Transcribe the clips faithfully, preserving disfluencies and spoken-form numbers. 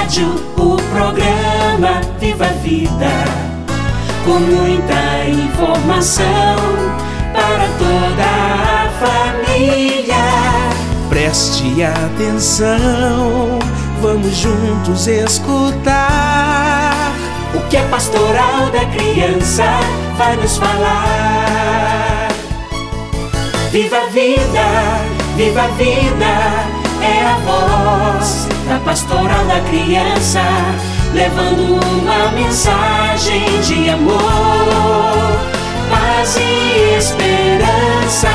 rádio, o programa Viva a Vida, com muita informação para toda a família. Preste atenção, vamos juntos escutar o que a Pastoral da Criança vai nos falar. Viva a vida, viva a vida, é a voz da Pastoral da Criança, levando uma mensagem de amor, paz e esperança.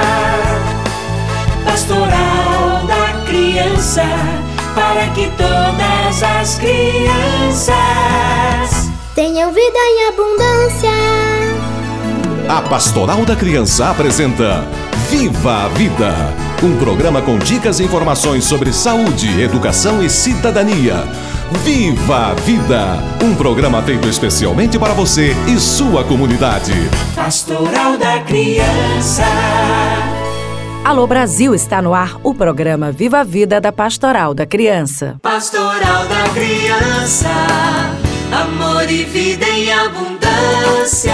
Pastoral da Criança, para que todas as crianças tenham vida em abundância. A Pastoral da Criança apresenta Viva a Vida, um programa com dicas e informações sobre saúde, educação e cidadania. Viva a Vida, um programa feito especialmente para você e sua comunidade. Pastoral da Criança. Alô Brasil, está no ar o programa Viva a Vida da Pastoral da Criança. Pastoral da Criança, amor e vida em abundância.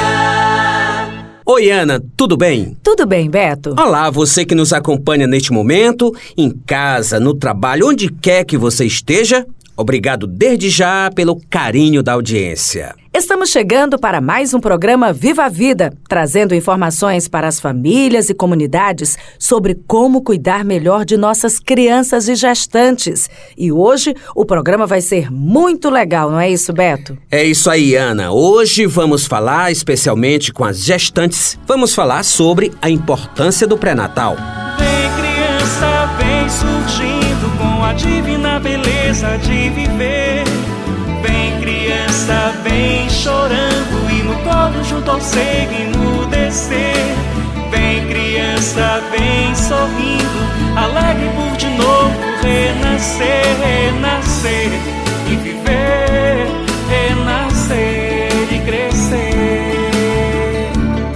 Oi, Ana, tudo bem? Tudo bem, Beto? Olá, você que nos acompanha neste momento, em casa, no trabalho, onde quer que você esteja. Obrigado desde já pelo carinho da audiência. Estamos chegando para mais um programa Viva a Vida, trazendo informações para as famílias e comunidades sobre como cuidar melhor de nossas crianças e gestantes. E hoje o programa vai ser muito legal, não é isso, Beto? É isso aí, Ana. Hoje vamos falar especialmente com as gestantes. Vamos falar sobre a importância do pré-natal. Vem, criança, vem surgindo com a divina beleza de viver. Vem, criança, vem chorando e no colo junto ao seio emudecer. Vem, criança, vem sorrindo, alegre por de novo renascer, renascer e viver, renascer e crescer.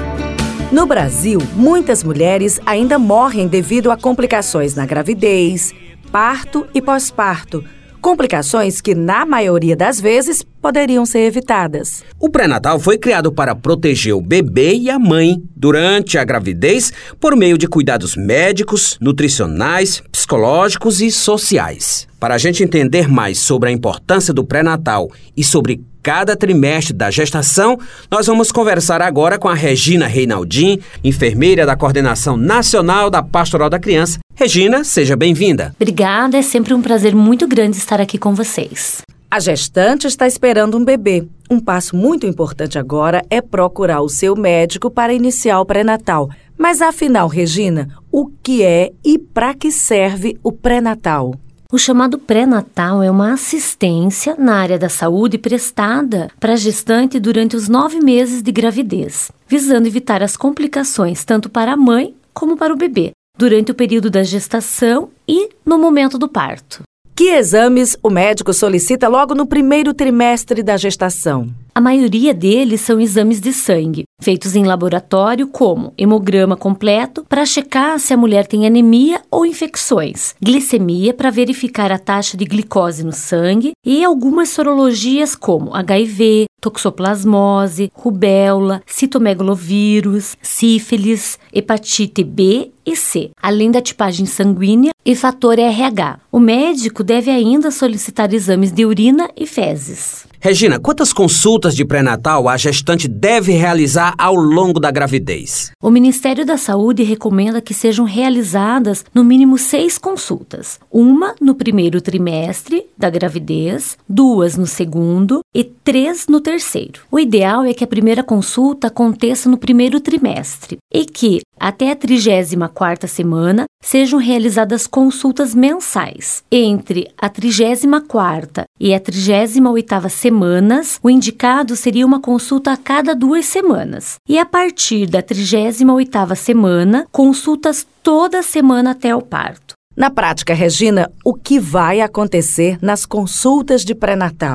No Brasil, muitas mulheres ainda morrem devido a complicações na gravidez, parto e pós-parto. Complicações que, na maioria das vezes, poderiam ser evitadas. O pré-natal foi criado para proteger o bebê e a mãe durante a gravidez por meio de cuidados médicos, nutricionais, psicológicos e sociais. Para a gente entender mais sobre a importância do pré-natal e sobre cada trimestre da gestação, nós vamos conversar agora com a Regina Reinaldin, enfermeira da Coordenação Nacional da Pastoral da Criança. Regina, seja bem-vinda. Obrigada, é sempre um prazer muito grande estar aqui com vocês. A gestante está esperando um bebê. Um passo muito importante agora é procurar o seu médico para iniciar o pré-natal. Mas afinal, Regina, o que é e para que serve o pré-natal? O chamado pré-natal é uma assistência na área da saúde prestada para a gestante durante os nove meses de gravidez, visando evitar as complicações tanto para a mãe como para o bebê, durante o período da gestação e no momento do parto. Que exames o médico solicita logo no primeiro trimestre da gestação? A maioria deles são exames de sangue, feitos em laboratório como hemograma completo para checar se a mulher tem anemia ou infecções, glicemia para verificar a taxa de glicose no sangue e algumas sorologias como H I V, toxoplasmose, rubéola, citomegalovírus, sífilis, hepatite B e C, além da tipagem sanguínea e fator R H. O médico deve ainda solicitar exames de urina e fezes. Regina, quantas consultas de pré-natal a gestante deve realizar ao longo da gravidez? O Ministério da Saúde recomenda que sejam realizadas no mínimo seis consultas. Uma no primeiro trimestre da gravidez, duas no segundo e três no terceiro. O ideal é que a primeira consulta aconteça no primeiro trimestre e que, até a trigésima quarta semana, sejam realizadas consultas mensais. Entre a trigésima quarta e a trigésima oitava semanas, o indicado seria uma consulta a cada duas semanas. E a partir da trigésima oitava semana, consultas toda semana até o parto. Na prática, Regina, o que vai acontecer nas consultas de pré-natal?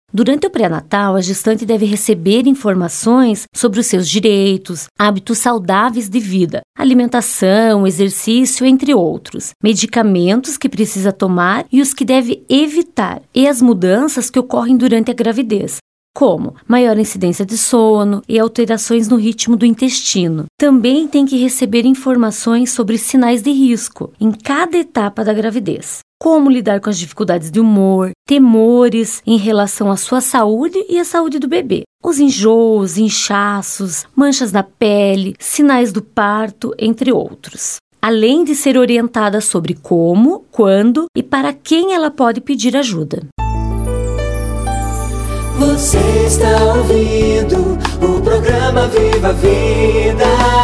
Durante o pré-natal, a gestante deve receber informações sobre os seus direitos, hábitos saudáveis de vida, alimentação, exercício, entre outros, medicamentos que precisa tomar e os que deve evitar, e as mudanças que ocorrem durante a gravidez, como maior incidência de sono e alterações no ritmo do intestino. Também tem que receber informações sobre sinais de risco em cada etapa da gravidez. Como lidar com as dificuldades de humor, temores em relação à sua saúde e à saúde do bebê. Os enjoos, inchaços, manchas na pele, sinais do parto, entre outros. Além de ser orientada sobre como, quando e para quem ela pode pedir ajuda. Você está ouvindo o programa Viva a Vida.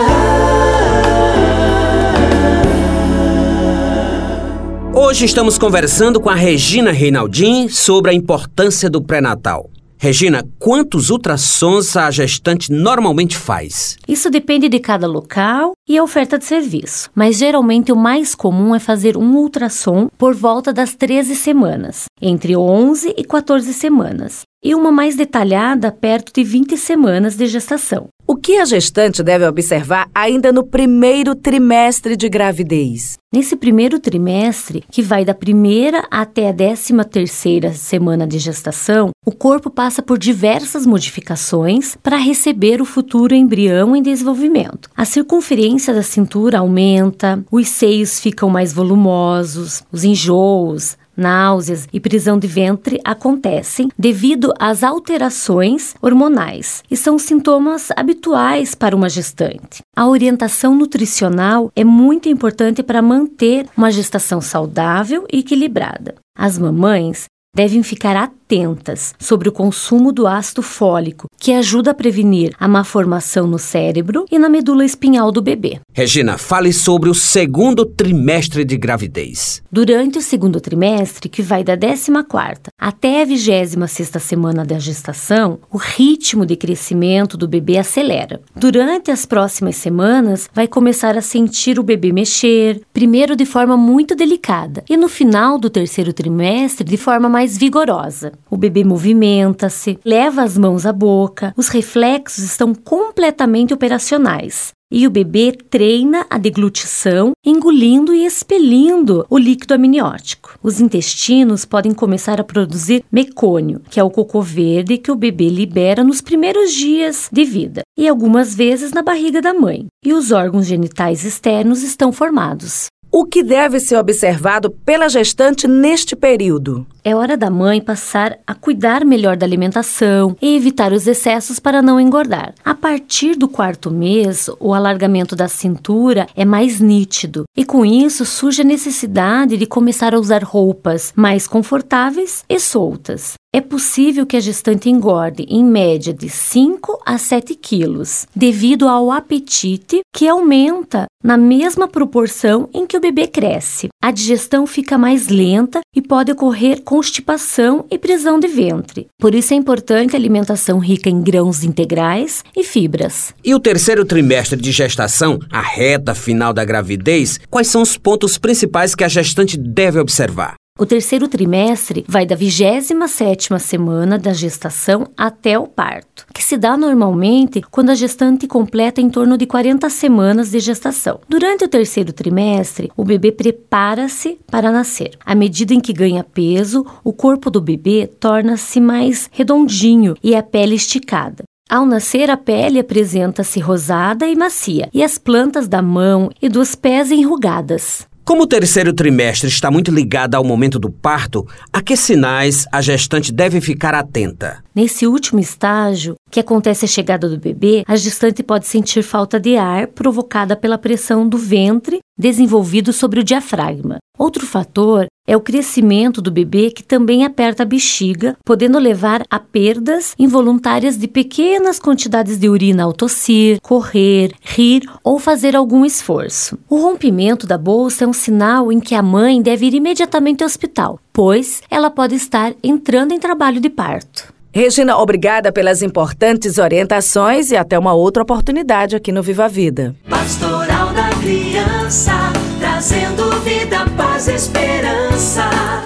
Hoje estamos conversando com a Regina Reinaldin sobre a importância do pré-natal. Regina, quantos ultrassons a gestante normalmente faz? Isso depende de cada local e a oferta de serviço, mas geralmente o mais comum é fazer um ultrassom por volta das treze semanas, entre onze e quatorze semanas, e uma mais detalhada perto de vinte semanas de gestação. O que a gestante deve observar ainda no primeiro trimestre de gravidez? Nesse primeiro trimestre, que vai da primeira até a décima terceira semana de gestação, o corpo passa por diversas modificações para receber o futuro embrião em desenvolvimento. A circunferência da cintura aumenta, os seios ficam mais volumosos, os enjoos, náuseas e prisão de ventre acontecem devido às alterações hormonais e são sintomas habituais para uma gestante. A orientação nutricional é muito importante para manter uma gestação saudável e equilibrada. As mamães devem ficar atentas sobre o consumo do ácido fólico, que ajuda a prevenir a má formação no cérebro e na medula espinhal do bebê. Regina, fale sobre o segundo trimestre de gravidez. Durante o segundo trimestre, que vai da décima quarta até a vigésima sexta semana da gestação, o ritmo de crescimento do bebê acelera. Durante as próximas semanas, vai começar a sentir o bebê mexer, primeiro de forma muito delicada, e no final do terceiro trimestre, de forma mais vigorosa. O bebê movimenta-se, leva as mãos à boca, os reflexos estão completamente operacionais. E o bebê treina a deglutição, engolindo e expelindo o líquido amniótico. Os intestinos podem começar a produzir mecônio, que é o cocô verde que o bebê libera nos primeiros dias de vida, e algumas vezes na barriga da mãe. E os órgãos genitais externos estão formados. O que deve ser observado pela gestante neste período? É hora da mãe passar a cuidar melhor da alimentação e evitar os excessos para não engordar. A partir do quarto mês, o alargamento da cintura é mais nítido e com isso surge a necessidade de começar a usar roupas mais confortáveis e soltas. É possível que a gestante engorde em média de cinco a sete quilos, devido ao apetite que aumenta na mesma proporção em que o bebê cresce. A digestão fica mais lenta e pode ocorrer constipação e prisão de ventre. Por isso é importante a alimentação rica em grãos integrais e fibras. E o terceiro trimestre de gestação, a reta final da gravidez, quais são os pontos principais que a gestante deve observar? O terceiro trimestre vai da vigésima sétima semana da gestação até o parto, que se dá normalmente quando a gestante completa em torno de quarenta semanas de gestação. Durante o terceiro trimestre, o bebê prepara-se para nascer. À medida em que ganha peso, o corpo do bebê torna-se mais redondinho e a pele esticada. Ao nascer, a pele apresenta-se rosada e macia, e as plantas da mão e dos pés enrugadas. Como o terceiro trimestre está muito ligado ao momento do parto, a que sinais a gestante deve ficar atenta? Nesse último estágio, que acontece a chegada do bebê, a gestante pode sentir falta de ar provocada pela pressão do ventre desenvolvido sobre o diafragma. Outro fator é o crescimento do bebê, que também aperta a bexiga, podendo levar a perdas involuntárias de pequenas quantidades de urina ao tossir, correr, rir ou fazer algum esforço. O rompimento da bolsa é um sinal em que a mãe deve ir imediatamente ao hospital, pois ela pode estar entrando em trabalho de parto. Regina, obrigada pelas importantes orientações e até uma outra oportunidade aqui no Viva a Vida. Pastoral da Criança, trazendo vida, paz e esperança.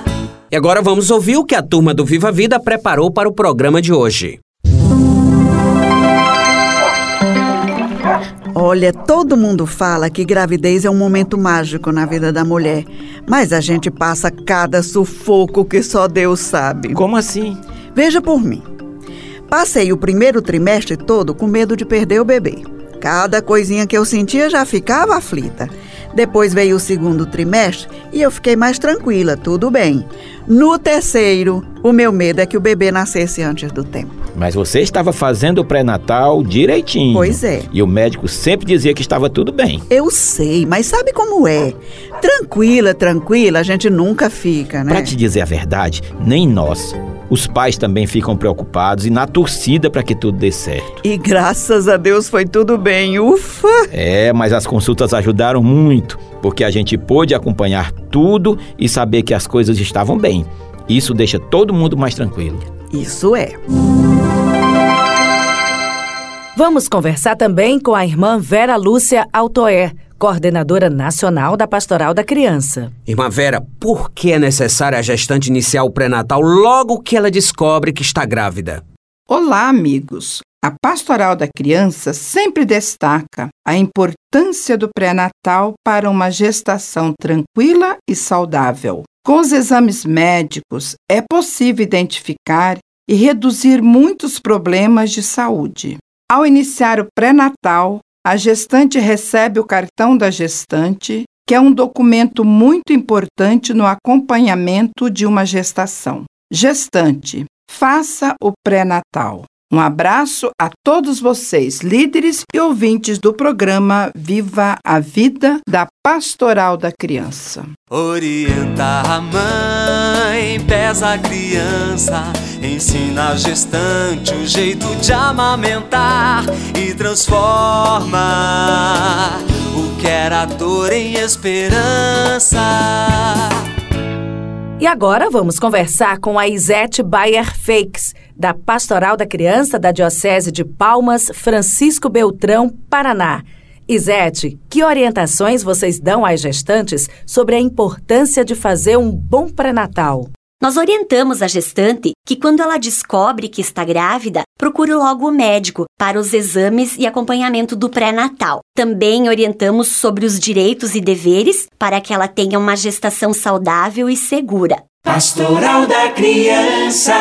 E agora vamos ouvir o que a turma do Viva a Vida preparou para o programa de hoje. Olha, todo mundo fala que gravidez é um momento mágico na vida da mulher, mas a gente passa cada sufoco que só Deus sabe. Como assim? Veja por mim. Passei o primeiro trimestre todo com medo de perder o bebê. Cada coisinha que eu sentia já ficava aflita. Depois veio o segundo trimestre e eu fiquei mais tranquila, tudo bem. No terceiro, o meu medo é que o bebê nascesse antes do tempo. Mas você estava fazendo o pré-natal direitinho. Pois é. E o médico sempre dizia que estava tudo bem. Eu sei, mas sabe como é? Tranquila, tranquila, a gente nunca fica, né? Pra te dizer a verdade, nem nós. Os pais também ficam preocupados e na torcida para que tudo dê certo. E graças a Deus foi tudo bem, ufa! É, mas as consultas ajudaram muito, porque a gente pôde acompanhar tudo e saber que as coisas estavam bem. Isso deixa todo mundo mais tranquilo. Isso é. Vamos conversar também com a irmã Vera Lúcia Altoé, coordenadora nacional da Pastoral da Criança. Irmã Vera, por que é necessário a gestante iniciar o pré-natal logo que ela descobre que está grávida? Olá, amigos! A Pastoral da Criança sempre destaca a importância do pré-natal para uma gestação tranquila e saudável. Com os exames médicos, é possível identificar e reduzir muitos problemas de saúde. Ao iniciar o pré-natal, a gestante recebe o cartão da gestante, que é um documento muito importante no acompanhamento de uma gestação. Gestante, faça o pré-natal. Um abraço a todos vocês, líderes e ouvintes do programa Viva a Vida da Pastoral da Criança. Orienta a mãe, pesa a criança, ensina a gestante o jeito de amamentar e transforma o que era dor em esperança. E agora vamos conversar com a Isete Bayer Feix, da Pastoral da Criança da Diocese de Palmas, Francisco Beltrão, Paraná. Isete, que orientações vocês dão às gestantes sobre a importância de fazer um bom pré-natal? Nós orientamos a gestante que quando ela descobre que está grávida, procure logo o médico para os exames e acompanhamento do pré-natal. Também orientamos sobre os direitos e deveres para que ela tenha uma gestação saudável e segura. Pastoral da Criança.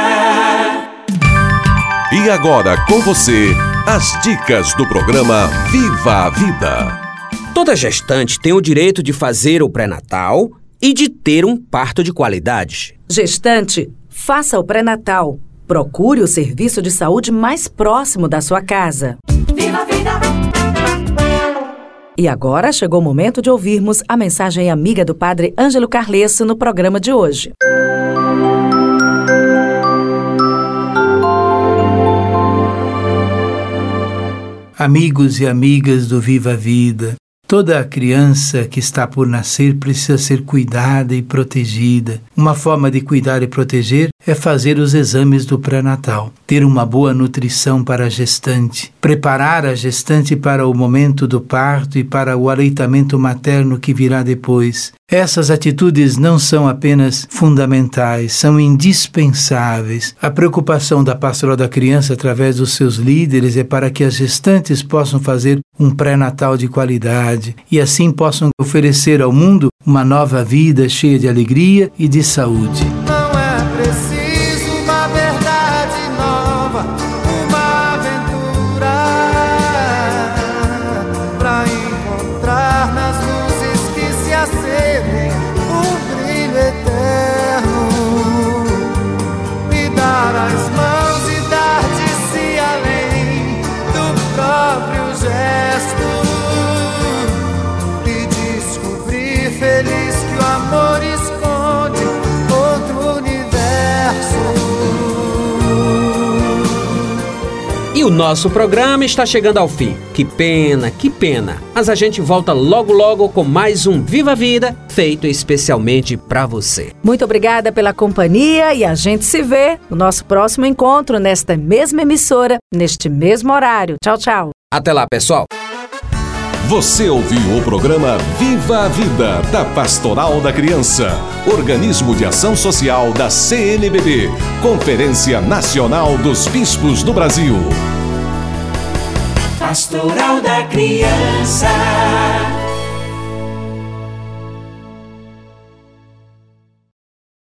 E agora com você, as dicas do programa Viva a Vida. Toda gestante tem o direito de fazer o pré-natal e de ter um parto de qualidade. Gestante, faça o pré-natal. Procure o serviço de saúde mais próximo da sua casa. Viva a Vida! E agora chegou o momento de ouvirmos a mensagem amiga do Padre Ângelo Carlesso no programa de hoje. Amigos e amigas do Viva a Vida, toda criança que está por nascer precisa ser cuidada e protegida. Uma forma de cuidar e proteger é fazer os exames do pré-natal, ter uma boa nutrição para a gestante, preparar a gestante para o momento do parto e para o aleitamento materno que virá depois. Essas atitudes não são apenas fundamentais, são indispensáveis. A preocupação da Pastoral da Criança através dos seus líderes é para que as gestantes possam fazer um pré-natal de qualidade e assim possam oferecer ao mundo uma nova vida cheia de alegria e de saúde. Não é preciso uma verdade nova, uma aventura pra encontrar nas luzes que se acendem um brilho eterno e dar as mãos e dar de si além do próprio gesto e descobrir feliz que o amor esconde outro universo. E o nosso programa está chegando ao fim. Que pena, que pena. Mas a gente volta logo logo com mais um Viva a Vida, feito especialmente para você. Muito obrigada pela companhia e a gente se vê no nosso próximo encontro nesta mesma emissora, neste mesmo horário. Tchau, tchau. Até lá, pessoal. Você ouviu o programa Viva a Vida, da Pastoral da Criança, organismo de ação social da C N B B, Conferência Nacional dos Bispos do Brasil. Pastoral da Criança.